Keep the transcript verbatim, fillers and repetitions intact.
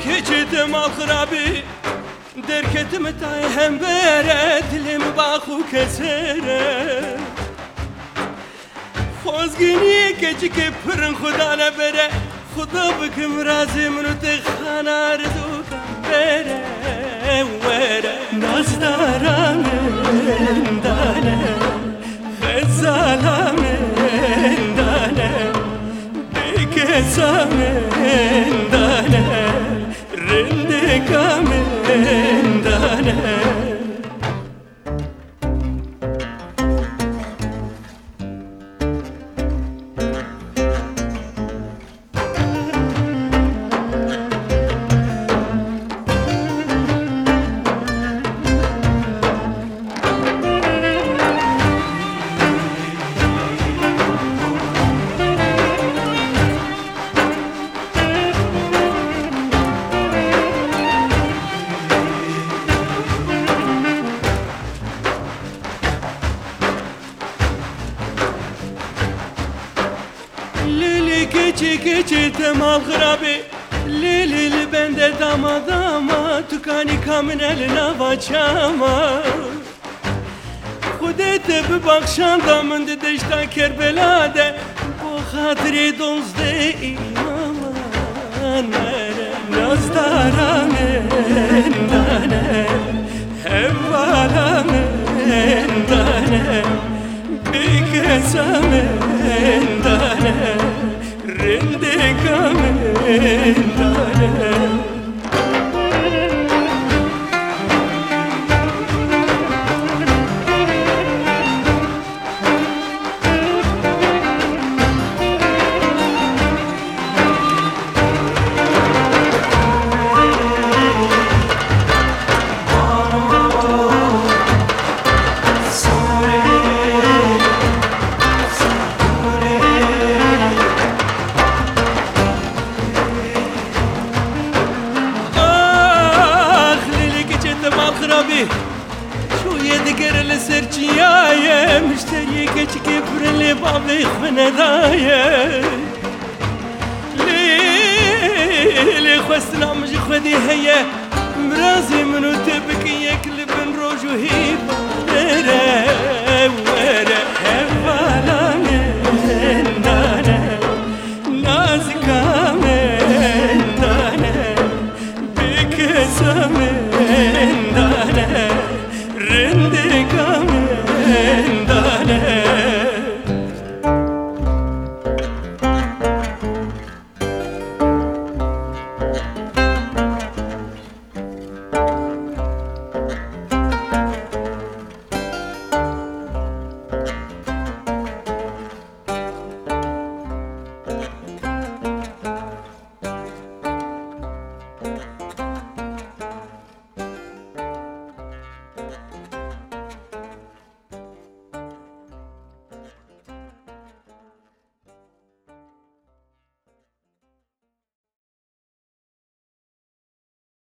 كجدم الخرابي دركت متاي هم برد لم باخو كسره خوزگینی کچی که پرن خدا نبره خدا بکم رازی منو تخانا ردو کم بره وره نازدارم دانه خزالم دانه بکسام دانه رندکام دانه Keçi keçi temam khrabi Lili li bende dama dama Tukani kamin eline vaçama Xudet bi bakşan damın de deşta Kerbela'de Bu hatri dozde iman Nazdaran endane Hevvalan endane Bikesam endane Rindikam endane شو يدقر لسرجيايا مشتري كيش كبر اللي بابي خندايا لي لي خسنا مش خدي هي مرازي منو تبكي يكل بن روجو هي ورا ورا